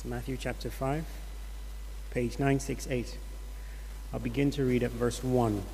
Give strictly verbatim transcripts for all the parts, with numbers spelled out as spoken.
It's Matthew chapter five, page nine sixty-eight. I'll begin to read at verse one.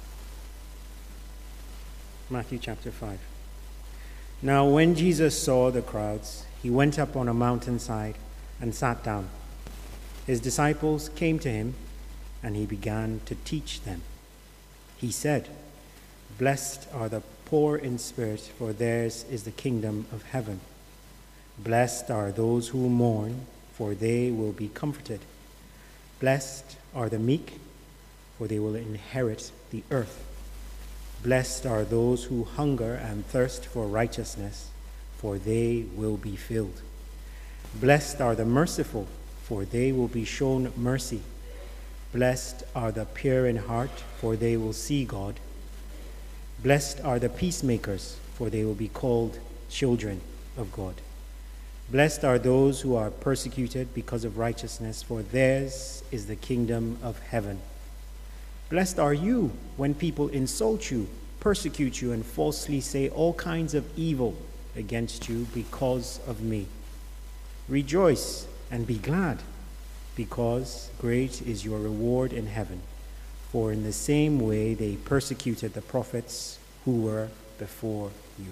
Matthew chapter five. Now when Jesus saw the crowds, he went up on a mountainside and sat down. His disciples came to him, and he began to teach them. He said, "Blessed are the poor in spirit, for theirs is the kingdom of heaven. Blessed are those who mourn, for they will be comforted. Blessed are the meek, for they will inherit the earth. Blessed are those who hunger and thirst for righteousness, for they will be filled. Blessed are the merciful, for they will be shown mercy. Blessed are the pure in heart, for they will see God. Blessed are the peacemakers, for they will be called children of God. Blessed are those who are persecuted because of righteousness, for theirs is the kingdom of heaven. Blessed are you when people insult you, persecute you, and falsely say all kinds of evil against you because of me. Rejoice and be glad, because great is your reward in heaven. For in the same way they persecuted the prophets who were before you."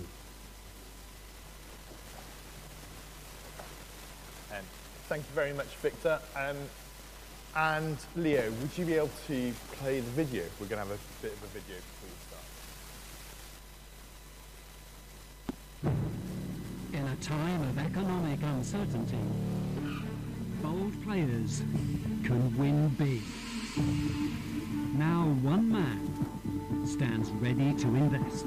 Um, thank you very much, Victor. Um, and Leo, would you be able to play the video? We're going to have a bit of a video before we start. In a time of economic uncertainty, bold players can win big. Now one man stands ready to invest.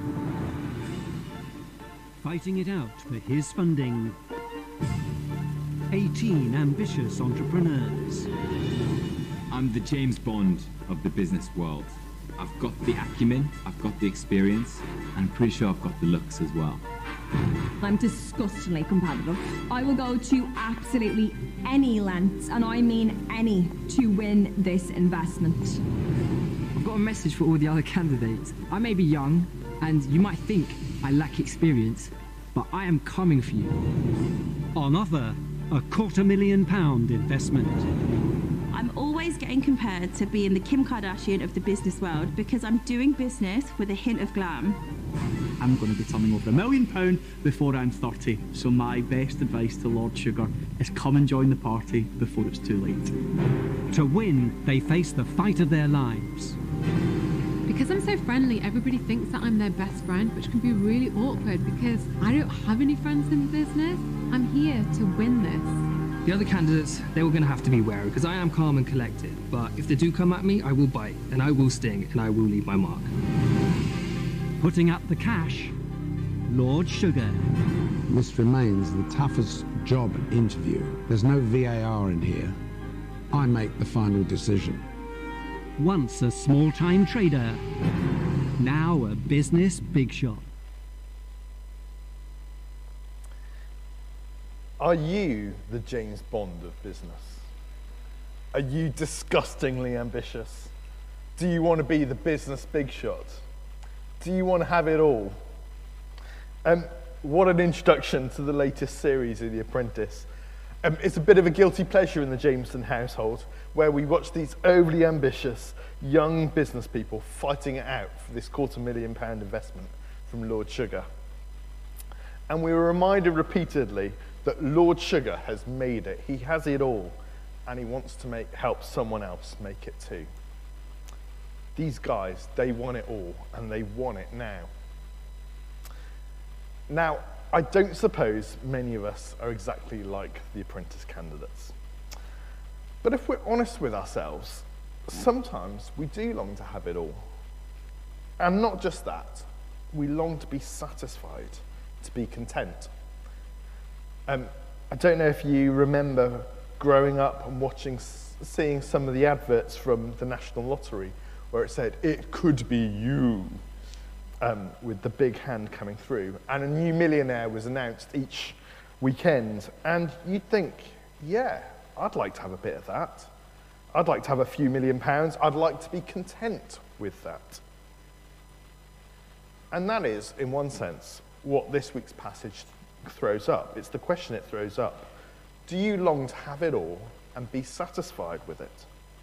Fighting it out for his funding, eighteen ambitious entrepreneurs. I'm the James Bond of the business world. I've got the acumen, I've got the experience, and I'm pretty sure I've got the looks as well. I'm disgustingly competitive. I will go to absolutely any lengths, and I mean any, to win this investment. I've got a message for all the other candidates. I may be young, and you might think I lack experience, but I am coming for you. On offer, a quarter million pound investment. I'm always getting compared to being the Kim Kardashian of the business world because I'm doing business with a hint of glam. I'm going to be turning over a million pound before I'm thirty, so my best advice to Lord Sugar is come and join the party before it's too late. To win, they face the fight of their lives. Because I'm so friendly, everybody thinks that I'm their best friend, which can be really awkward because I don't have any friends in the business. I'm here to win this. The other candidates, they were going to have to be wary, because I am calm and collected. But if they do come at me, I will bite, and I will sting, and I will leave my mark. Putting up the cash, Lord Sugar. This remains the toughest job interview. There's no V A R in here. I make the final decision. Once a small-time trader, now a business big shot. Are you the James Bond of business? Are you disgustingly ambitious? Do you want to be the business big shot? Do you want to have it all? Um, what an introduction to the latest series of The Apprentice. Um, it's a bit of a guilty pleasure in the Jameson household, where we watch these overly ambitious young business people fighting it out for this quarter million pound investment from Lord Sugar. And we were reminded repeatedly that Lord Sugar has made it. He has it all, and he wants to make help someone else make it too. These guys, they want it all, and they want it now. Now, I don't suppose many of us are exactly like the apprentice candidates. But if we're honest with ourselves, sometimes we do long to have it all. And not just that, we long to be satisfied, to be content. Um, I don't know if you remember growing up and watching, seeing some of the adverts from the National Lottery, where it said, "It could be you," um, with the big hand coming through. And a new millionaire was announced each weekend. And you'd think, yeah, I'd like to have a bit of that. I'd like to have a few million pounds. I'd like to be content with that. And that is, in one sense, what this week's passage throws up. It's the question it throws up. Do you long to have it all and be satisfied with it?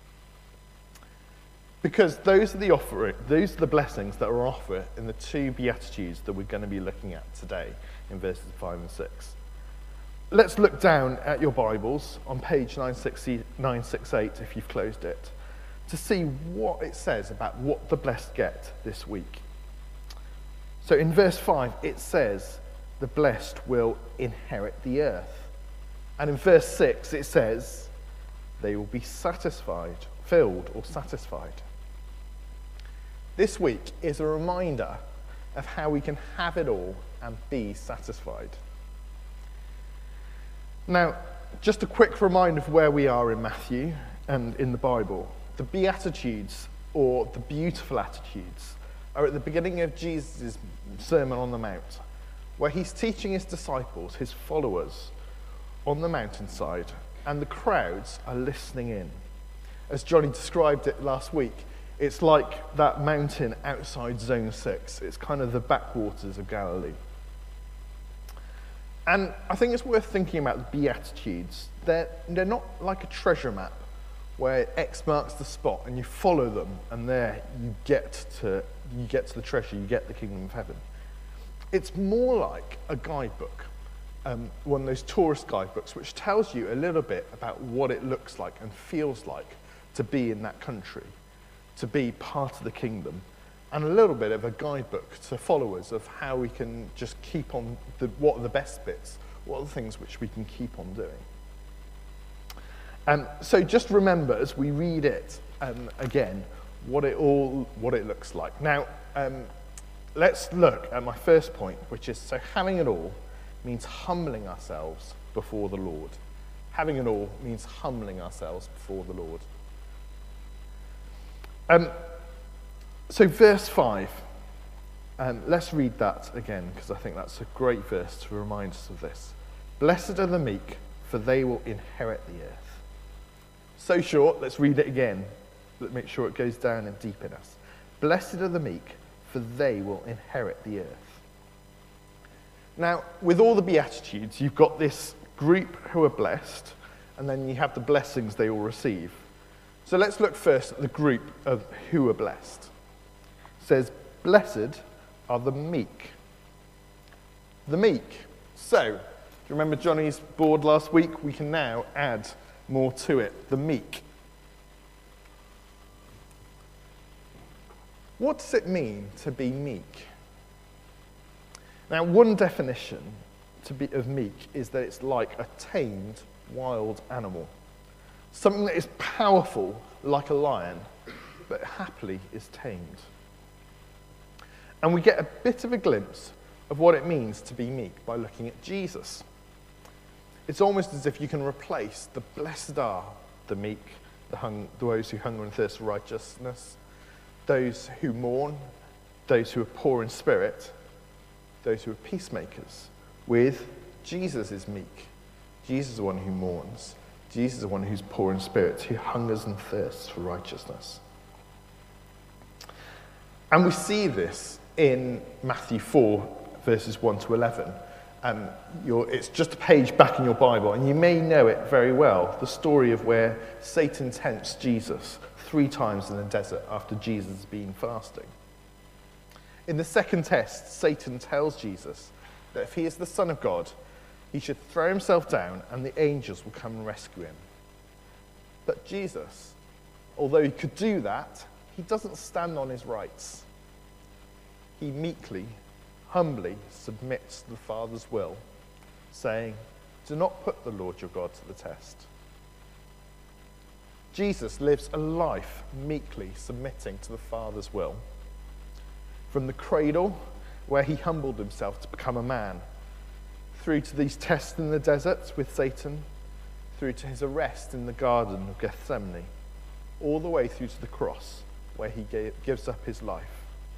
Because those are the offer, those are the blessings that are offered in the two Beatitudes that we're going to be looking at today in verses five and six. Let's look down at your Bibles on page nine sixty-eight, if you've closed it, to see what it says about what the blessed get this week. So in verse five, it says, the blessed will inherit the earth. And in verse six, it says, they will be satisfied, filled or satisfied. This week is a reminder of how we can have it all and be satisfied. Now, just a quick reminder of where we are in Matthew and in the Bible. The Beatitudes, or the beautiful attitudes, are at the beginning of Jesus' Sermon on the Mount, where he's teaching his disciples, his followers, on the mountainside, and the crowds are listening in. As Johnny described it last week, it's like that mountain outside Zone six. It's kind of the backwaters of Galilee. And I think it's worth thinking about the Beatitudes. They're, they're not like a treasure map where X marks the spot and you follow them and there you get to, you get to the treasure, you get the kingdom of heaven. It's more like a guidebook, um, one of those tourist guidebooks, which tells you a little bit about what it looks like and feels like to be in that country, to be part of the kingdom, and a little bit of a guidebook to followers of how we can just keep on, the, what are the best bits, what are the things which we can keep on doing. And so just remember as we read it um, again, what it all, what it looks like. Now, um, let's look at my first point, which is, so having it all means humbling ourselves before the Lord. Having it all means humbling ourselves before the Lord. Um, so verse five, um, let's read that again, because I think that's a great verse to remind us of this. Blessed are the meek, for they will inherit the earth. So short, let's read it again. Let's make sure it goes down and deep in us. Blessed are the meek, for they will inherit the earth. Now, with all the Beatitudes, you've got this group who are blessed, and then you have the blessings they will receive. So let's look first at the group of who are blessed. It says, blessed are the meek. The meek. So, do you remember Johnny's board last week? We can now add more to it. The meek. What does it mean to be meek? Now, one definition to be of meek is that it's like a tamed wild animal. Something that is powerful like a lion, but happily is tamed. And we get a bit of a glimpse of what it means to be meek by looking at Jesus. It's almost as if you can replace the blessed are the meek, the hung, those who hunger and thirst for righteousness, those who mourn, those who are poor in spirit, those who are peacemakers, with Jesus is meek. Jesus is the one who mourns. Jesus is the one who's poor in spirit, who hungers and thirsts for righteousness. And we see this in Matthew four, verses one to eleven. Um, it's just a page back in your Bible, and you may know it very well, the story of where Satan tempts Jesus three times in the desert after Jesus has been fasting. In the second test, Satan tells Jesus that if he is the Son of God, he should throw himself down and the angels will come and rescue him. But Jesus, although he could do that, he doesn't stand on his rights. He meekly, humbly submits to the Father's will, saying, do not put the Lord your God to the test. Jesus lives a life meekly submitting to the Father's will. From the cradle, where he humbled himself to become a man, through to these tests in the desert with Satan, through to his arrest in the Garden of Gethsemane, all the way through to the cross, where he gave, gives up his life.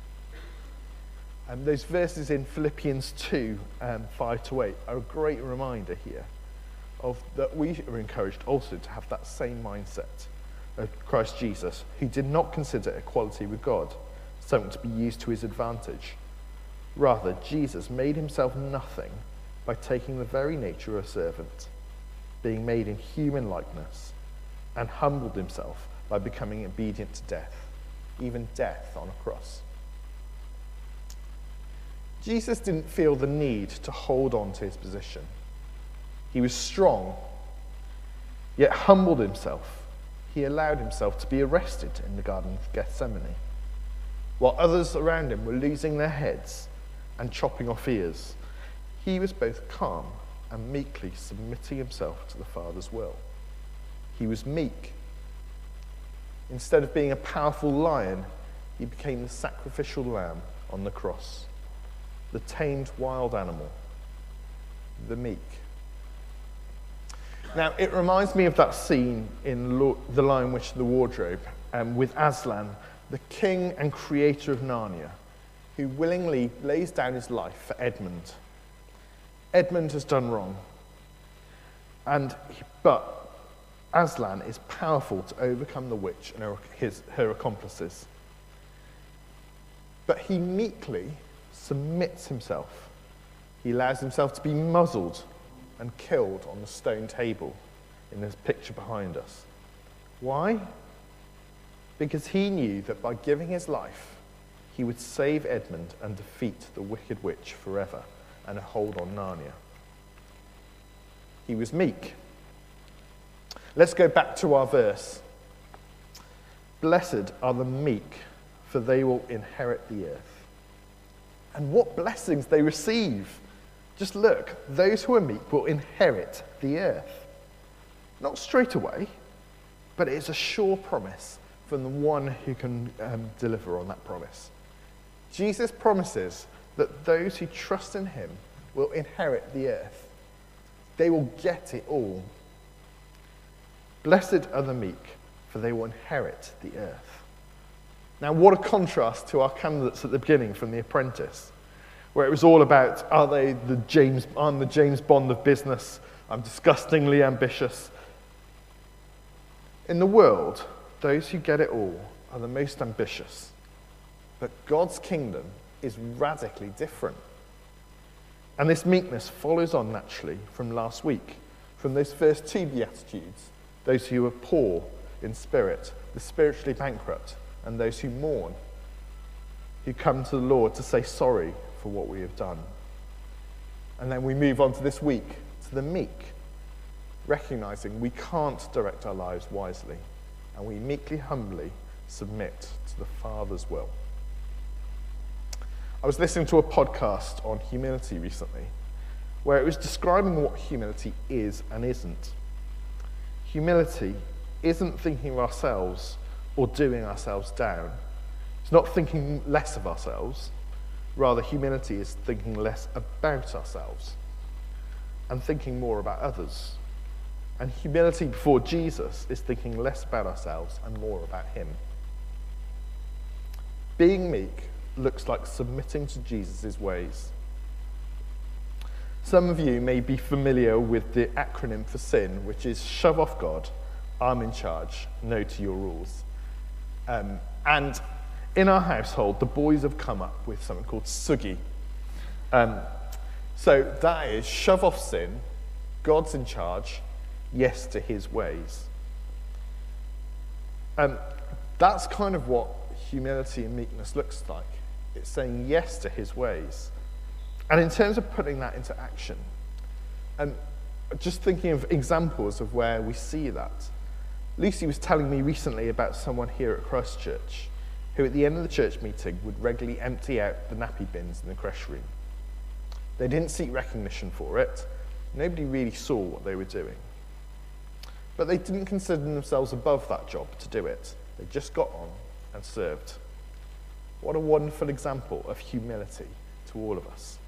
And those verses in Philippians two, um, five to eight, are a great reminder here of that we are encouraged also to have that same mindset of Christ Jesus, who did not consider equality with God something to be used to his advantage. Rather, Jesus made himself nothing by taking the very nature of a servant. being made in human likeness, and humbled himself by becoming obedient to death, even death on a cross. Jesus didn't feel the need to hold on to his position. He was strong, yet humbled himself. He allowed himself to be arrested in the Garden of Gethsemane, while others around him were losing their heads and chopping off ears. He was both calm and meekly submitting himself to the Father's will. He was meek. Instead of being a powerful lion, he became the sacrificial lamb on the cross, the tamed wild animal, the meek. Now, it reminds me of that scene in Lo- The Lion, Witch, and the Wardrobe um, with Aslan, the king and creator of Narnia, who willingly lays down his life for Edmund. Edmund has done wrong, and but Aslan is powerful to overcome the witch and her, his, her accomplices. But he meekly submits himself. He allows himself to be muzzled and killed on the stone table in this picture behind us. Why? Because he knew that by giving his life, he would save Edmund and defeat the wicked witch forever and hold on Narnia. He was meek. Let's go back to our verse. Blessed are the meek, for they will inherit the earth. And what blessings they receive. Just look, those who are meek will inherit the earth. Not straight away, but it is a sure promise from the one who can um, deliver on that promise. Jesus promises that those who trust in him will inherit the earth. They will get it all. Blessed are the meek, for they will inherit the earth. Now, what a contrast to our candidates at the beginning from The Apprentice, where it was all about, are they the James, I'm the James Bond of business, I'm disgustingly ambitious. In the world, those who get it all are the most ambitious. But God's kingdom is radically different. And this meekness follows on naturally from last week, from those first two Beatitudes, those who are poor in spirit, the spiritually bankrupt, and those who mourn, who come to the Lord to say sorry for what we have done. And then we move on to this week, to the meek, recognizing we can't direct our lives wisely, and we meekly, humbly submit to the Father's will. I was listening to a podcast on humility recently, where it was describing what humility is and isn't. Humility isn't thinking of ourselves or doing ourselves down. It's not thinking less of ourselves. Rather, humility is thinking less about ourselves and thinking more about others. And humility before Jesus is thinking less about ourselves and more about him. Being meek looks like submitting to Jesus' ways. Some of you may be familiar with the acronym for SIN, which is shove off God, I'm in charge, no to your rules. Um, and in our household, the boys have come up with something called Sugi. Um, so that is shove off sin, God's in charge, yes to his ways. Um, that's kind of what humility and meekness looks like. It's saying yes to his ways. And in terms of putting that into action, um, just thinking of examples of where we see that. Lucy was telling me recently about someone here at Christchurch who at the end of the church meeting would regularly empty out the nappy bins in the creche room. They didn't seek recognition for it. Nobody really saw what they were doing. But they didn't consider themselves above that job to do it. They just got on and served. What a wonderful example of humility to all of us.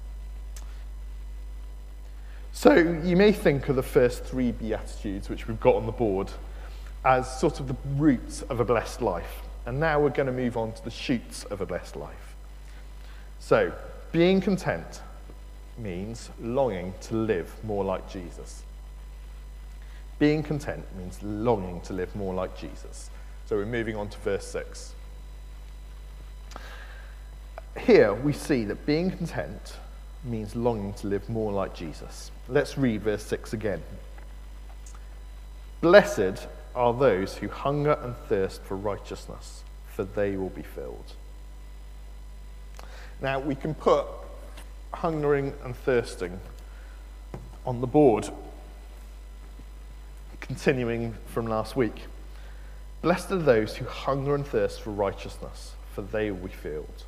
So you may think of the first three Beatitudes, which we've got on the board, as sort of the roots of a blessed life. And now we're going to move on to the shoots of a blessed life. So, being content means longing to live more like Jesus. Being content means longing to live more like Jesus. So we're moving on to verse six. Here we see that being content means longing to live more like Jesus. Let's read verse six again. Blessed are those who hunger and thirst for righteousness, for they will be filled. Now, we can put hungering and thirsting on the board, continuing from last week. Blessed are those who hunger and thirst for righteousness, for they will be filled.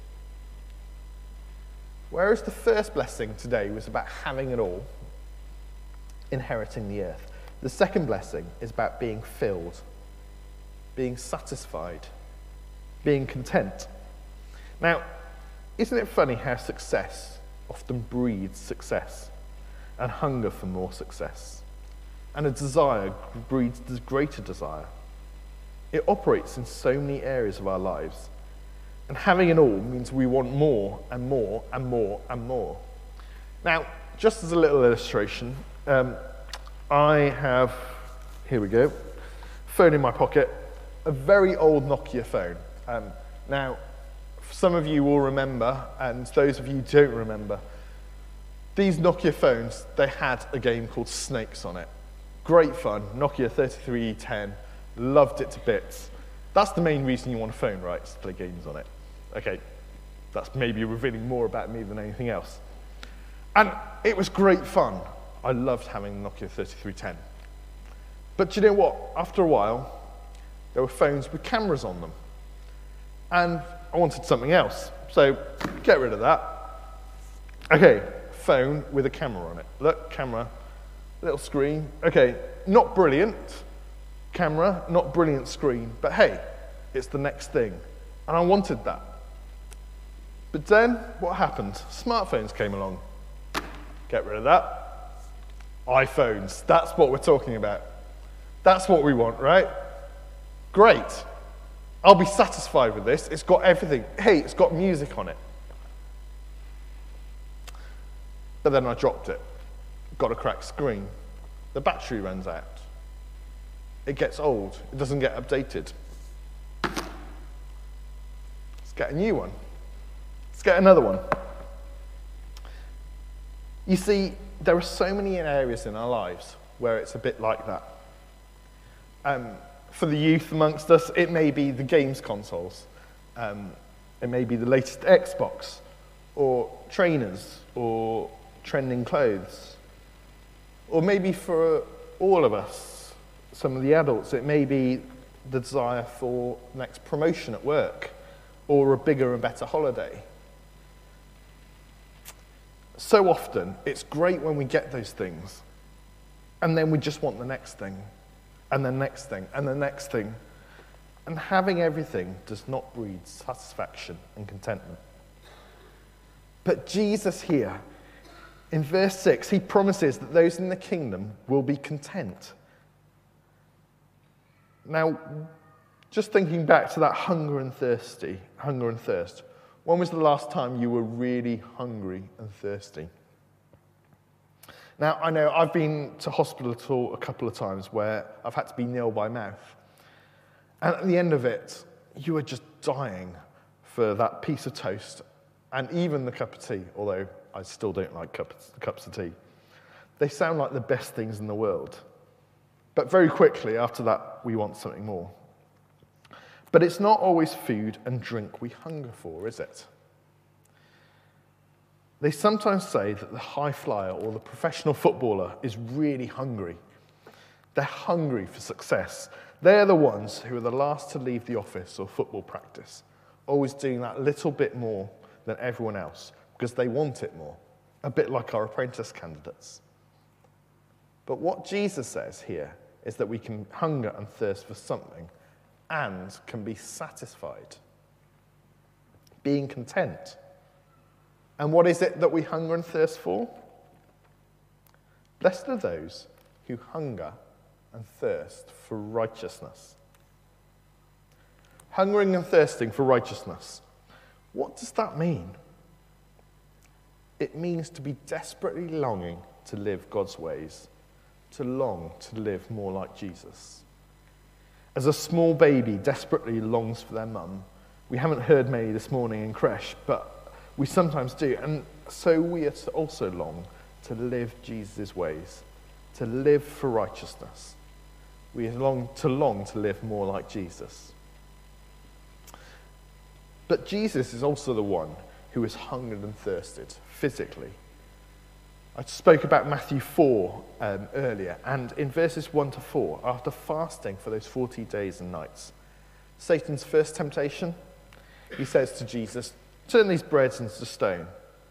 Whereas the first blessing today was about having it all, inheriting the earth, the second blessing is about being filled, being satisfied, being content. Now, isn't it funny how success often breeds success, and hunger for more success, and a desire breeds greater desire? It operates in so many areas of our lives, and having it all means we want more and more and more and more. Now, just as a little illustration, um, I have, here we go, phone in my pocket, a very old Nokia phone. Um, now, some of you will remember, and those of you who don't remember, these Nokia phones, they had a game called Snakes on it. Great fun, Nokia thirty-three E ten, loved it to bits. That's the main reason you want a phone, right? To play games on it. Okay, that's maybe revealing more about me than anything else. And it was great fun. I loved having the Nokia thirty-three ten. But do you know what? After a while, there were phones with cameras on them. And I wanted something else. So get rid of that. Okay, phone with a camera on it. Look, camera, little screen. Okay, not brilliant camera, not brilliant screen, but hey, it's the next thing. And I wanted that. But then, what happened? Smartphones came along. Get rid of that. iPhones, that's what we're talking about. That's what we want, right? Great. I'll be satisfied with this. It's got everything. Hey, it's got music on it. But then I dropped it. Got a cracked screen. The battery runs out. It gets old. It doesn't get updated. Let's get a new one. Let's get another one. You see, there are so many areas in our lives where it's a bit like that. Um, for the youth amongst us, it may be the games consoles. Um, it may be the latest Xbox, or trainers, or trending clothes. Or maybe for all of us, some of the adults, it may be the desire for the next promotion at work, or a bigger and better holiday. So often, it's great when we get those things, and then we just want the next thing, and the next thing, and the next thing. And having everything does not breed satisfaction and contentment. But Jesus here, in verse six, he promises that those in the kingdom will be content. Now, just thinking back to that hunger and thirsty, hunger and thirst, when was the last time you were really hungry and thirsty? Now, I know I've been to hospital a couple of times where I've had to be nil by mouth. And at the end of it, you are just dying for that piece of toast and even the cup of tea, although I still don't like cups, cups of tea. They sound like the best things in the world. But very quickly after that, we want something more. But it's not always food and drink we hunger for, is it? They sometimes say that the high flyer or the professional footballer is really hungry. They're hungry for success. They're the ones who are the last to leave the office or football practice, always doing that little bit more than everyone else because they want it more, a bit like our apprentice candidates. But what Jesus says here is that we can hunger and thirst for something and can be satisfied, being content. And what is it that we hunger and thirst for? Blessed are those who hunger and thirst for righteousness. Hungering and thirsting for righteousness. What does that mean? It means to be desperately longing to live God's ways, to long to live more like Jesus. As a small baby desperately longs for their mum, we haven't heard many this morning in creche, but we sometimes do, and so we are to also long to live Jesus' ways, to live for righteousness, We long to long to live more like Jesus. But Jesus is also the one who has hungered and thirsted physically. I spoke about Matthew four um, earlier, and in verses one to four, after fasting for those forty days and nights, Satan's first temptation, he says to Jesus, turn these breads into stone.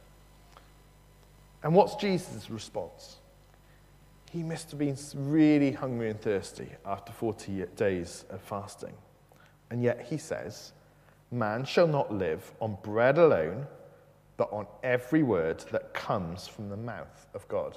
And what's Jesus' response? He must have been really hungry and thirsty after forty days of fasting. And yet he says, man shall not live on bread alone, but on every word that comes from the mouth of God.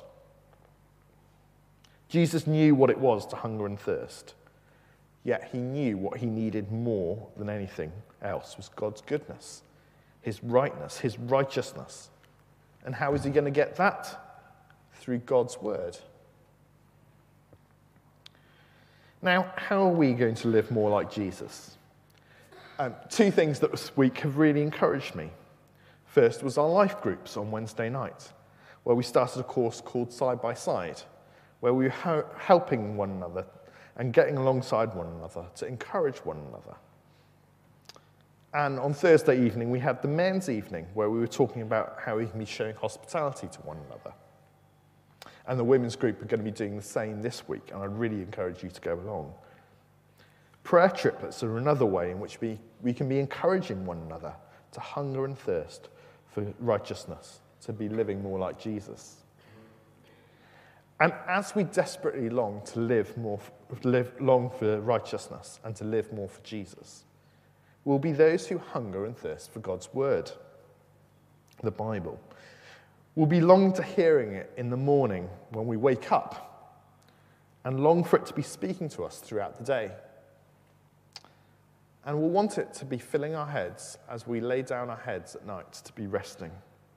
Jesus knew what it was to hunger and thirst, yet he knew what he needed more than anything else was God's goodness, his rightness, his righteousness. And how is he going to get that? Through God's word. Now, how are we going to live more like Jesus? Um, two things that this week have really encouraged me. First was our life groups on Wednesday night, where we started a course called Side by Side, where we were ho- helping one another and getting alongside one another to encourage one another. And on Thursday evening, we had the men's evening, where we were talking about how we can be showing hospitality to one another. And the women's group are going to be doing the same this week, and I'd really encourage you to go along. Prayer triplets are another way in which we, we can be encouraging one another to hunger and thirst for righteousness, to be living more like Jesus. And as we desperately long to live more, live long for righteousness and to live more for Jesus, we'll be those who hunger and thirst for God's word, the Bible. We'll be longing to hearing it in the morning when we wake up, and long for it to be speaking to us throughout the day. And we'll want it to be filling our heads as we lay down our heads at night to be resting.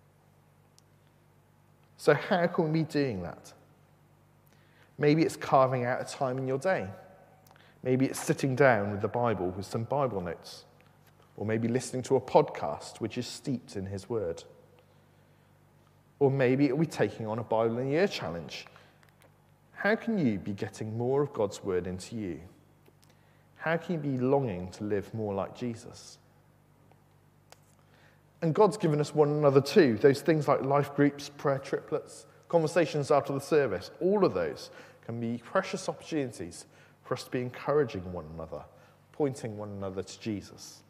So how can we be doing that? Maybe it's carving out a time in your day. Maybe it's sitting down with the Bible with some Bible notes. Or maybe listening to a podcast which is steeped in his word. Or maybe it'll be taking on a Bible in a year challenge. How can you be getting more of God's word into you? How can you be longing to live more like Jesus? And God's given us one another too. Those things like life groups, prayer triplets, conversations after the service, all of those can be precious opportunities for us to be encouraging one another, pointing one another to Jesus.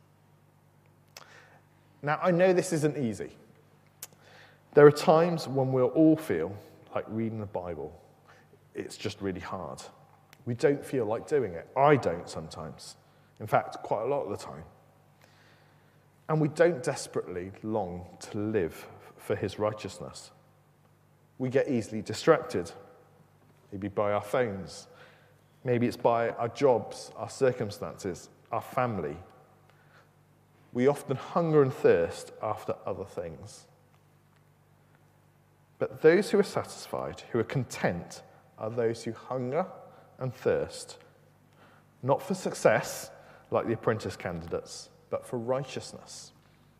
Now, I know this isn't easy. There are times when we'll all feel like reading the Bible. It's just really hard. We don't feel like doing it. I don't sometimes. In fact, quite a lot of the time. And we don't desperately long to live for his righteousness. We get easily distracted, maybe by our phones. Maybe it's by our jobs, our circumstances, our family. We often hunger and thirst after other things. But those who are satisfied, who are content, are those who hunger and thirst, not for success, like the apprentice candidates, but for righteousness.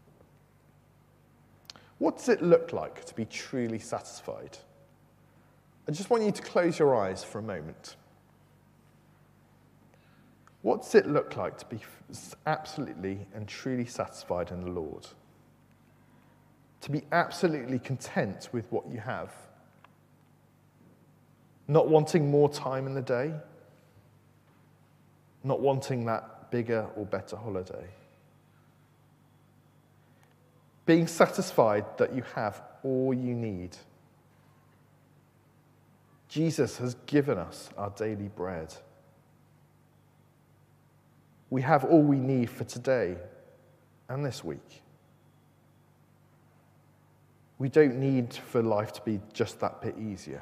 What does it look like to be truly satisfied? I just want you to close your eyes for a moment. What does it look like to be absolutely and truly satisfied in the Lord? To be absolutely content with what you have? Not wanting more time in the day? Not wanting that bigger or better holiday? Being satisfied that you have all you need. Jesus has given us our daily bread. We have all we need for today and this week. We don't need for life to be just that bit easier.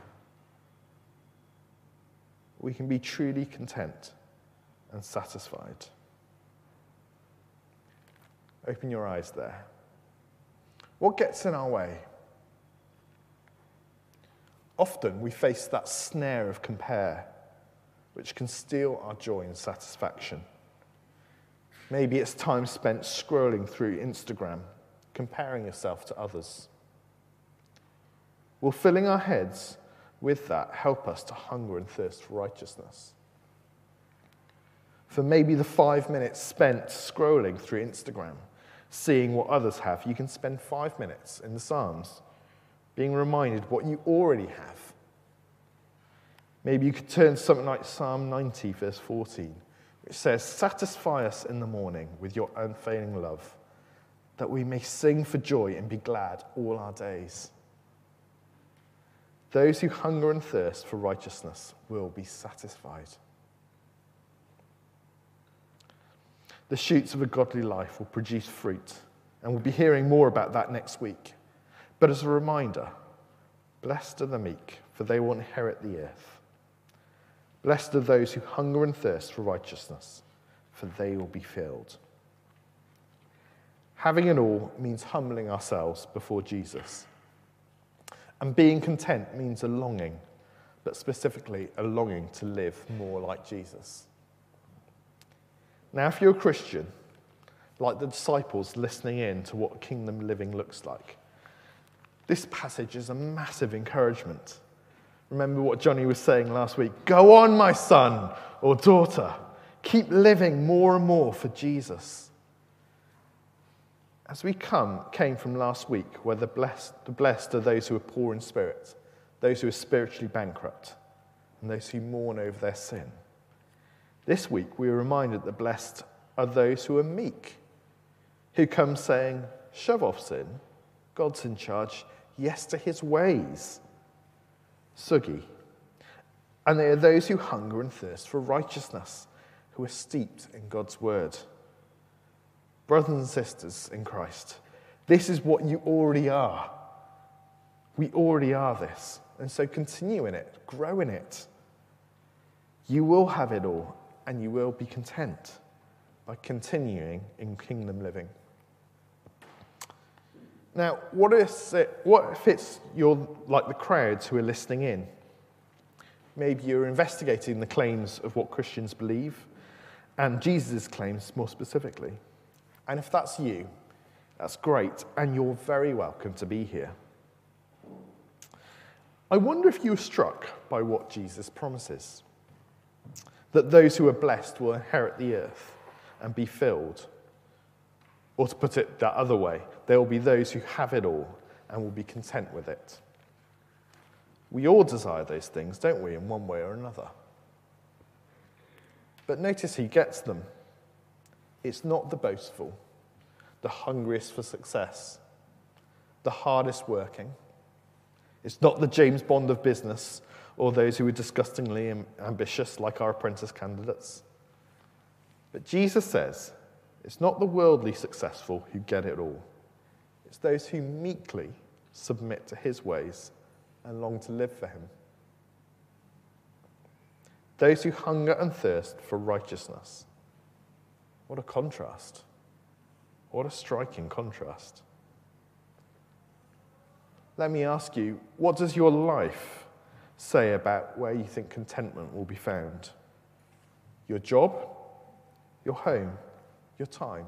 We can be truly content and satisfied. Open your eyes there. What gets in our way? Often we face that snare of compare, which can steal our joy and satisfaction. Maybe it's time spent scrolling through Instagram, comparing yourself to others. Will filling our heads with that help us to hunger and thirst for righteousness? For maybe the five minutes spent scrolling through Instagram, seeing what others have, you can spend five minutes in the Psalms, being reminded what you already have. Maybe you could turn to something like Psalm ninety, verse fourteen, which says, "Satisfy us in the morning with your unfailing love, that we may sing for joy and be glad all our days." Those who hunger and thirst for righteousness will be satisfied. The shoots of a godly life will produce fruit, and we'll be hearing more about that next week. But as a reminder, blessed are the meek, for they will inherit the earth. Blessed are those who hunger and thirst for righteousness, for they will be filled. Having it all means humbling ourselves before Jesus. And being content means a longing, but specifically a longing to live more like Jesus. Now, if you're a Christian, like the disciples listening in to what kingdom living looks like, this passage is a massive encouragement. Remember what Johnny was saying last week. Go on, my son or daughter. Keep living more and more for Jesus. As we come, came from last week, where the blessed, the blessed are those who are poor in spirit, those who are spiritually bankrupt, and those who mourn over their sin. This week, we are reminded that blessed are those who are meek, who come saying, shove off sin, God's in charge, yes to his ways. Sugi. And they are those who hunger and thirst for righteousness, who are steeped in God's word. Brothers and sisters in Christ, this is what you already are. We already are this. And so continue in it, grow in it. You will have it all, and you will be content by continuing in kingdom living. Now, what if, it, what if it's you're like the crowds who are listening in? Maybe you're investigating the claims of what Christians believe, and Jesus' claims more specifically. And if that's you, that's great, and you're very welcome to be here. I wonder if you were struck by what Jesus promises. That those who are blessed will inherit the earth and be filled. Or to put it that other way, there will be those who have it all and will be content with it. We all desire those things, don't we, in one way or another? But notice who gets them. It's not the boastful, the hungriest for success, the hardest working. It's not the James Bond of business or those who are disgustingly ambitious like our apprentice candidates. But Jesus says, it's not the worldly successful who get it all. It's those who meekly submit to his ways and long to live for him. Those who hunger and thirst for righteousness. What a contrast. What a striking contrast. Let me ask you, what does your life say about where you think contentment will be found? Your job? Your home? Your time?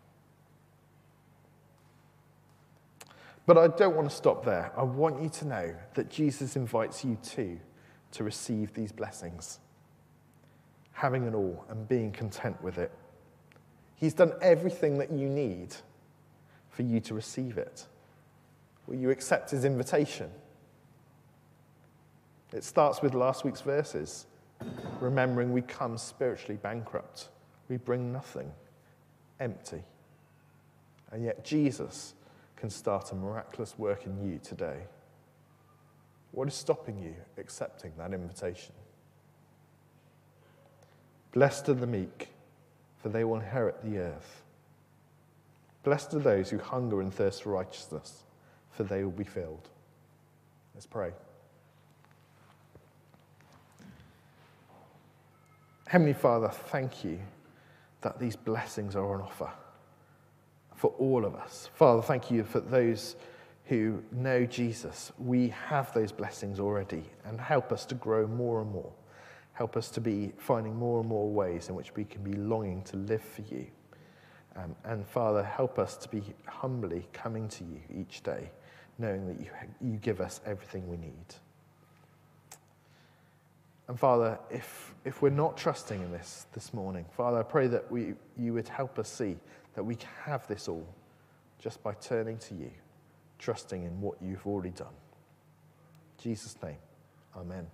But I don't want to stop there. I want you to know that Jesus invites you too to receive these blessings, having it all and being content with it. He's done everything that you need for you to receive it. Will you accept his invitation? It starts with last week's verses, remembering we come spiritually bankrupt. We bring nothing, empty. And yet Jesus can start a miraculous work in you today. What is stopping you accepting that invitation? Blessed are the meek, for they will inherit the earth. Blessed are those who hunger and thirst for righteousness, for they will be filled. Let's pray. Heavenly Father, thank you that these blessings are on offer for all of us. Father, thank you for those who know Jesus. We have those blessings already, and help us to grow more and more. Help us to be finding more and more ways in which we can be longing to live for you. Um, and Father, help us to be humbly coming to you each day, knowing that you, you give us everything we need. And Father, if, if we're not trusting in this this morning, Father, I pray that we, you would help us see that we can have this all just by turning to you, trusting in what you've already done. In Jesus' name, amen.